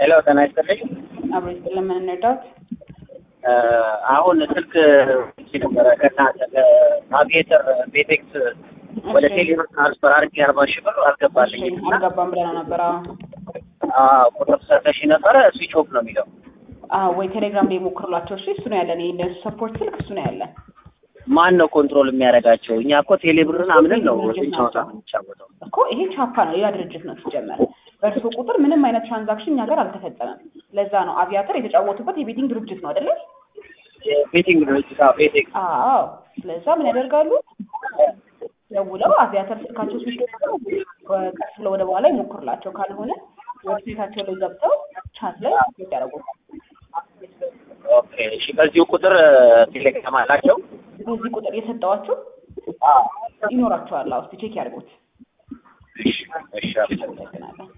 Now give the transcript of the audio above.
ሄሎ ጤና ይስጥልኝ። አብሬ ለምን እንርዳት? አሁን ስልክ ነበረ ከእናንተ አቪዬተር ቤቴክስ ወደ ቴሌብር ትራንስፈር አድርጌ 40 ሺህ ብር አልገባልኝም። አልገባም ብለና ነበር። ቁጥር ሰተሽ ነበረ ስዊች ኦፍ ነው የሚለው። ወይ ቴሌግራም ላይ ሞክርላቸው። እሺ እሱ ነው ያለን። ይሄ ሰፖርት ስልክ እሱ ነው ያለን። ማን ነው ኮንትሮል የሚያደርጋቸው? እኛ እኮ ቴሌብርን አምነን ነው የምንጫወተው እኮ። ይሄ ቻፓ ነው፣ ያ ድርጅት ነው ሲጀመር። በእርሱ ቁጥር ምንም አይነት ትራንዛክሽን እኛ ጋር አልተፈጸመም። ለዛ ነው አቪያተር የተጫወቱበት የቤቲንግ ድርጅት ነው አይደለ? ቤቲንግ ድርጅት ቤቴክስ። ስለዛ ምን ያደርጋሉ? ደውለው አቪያተር ስልካቸው ሲስተካከል ቀስ ብለው ወደ በኋላ ይሞክርላቸው። ካልሆነ ዌብሳይታቸው ላይ ገብተው ቻት ላይ ያደርጉት። ኦኬ እሺ። በዚሁ ቁጥር ቴሌግራም አላቸው? በዚህ ቁጥር የሰጠዋቸው ይኖራቸዋል። እስኪ ቼክ ያድርጉት። እሺ እሺ።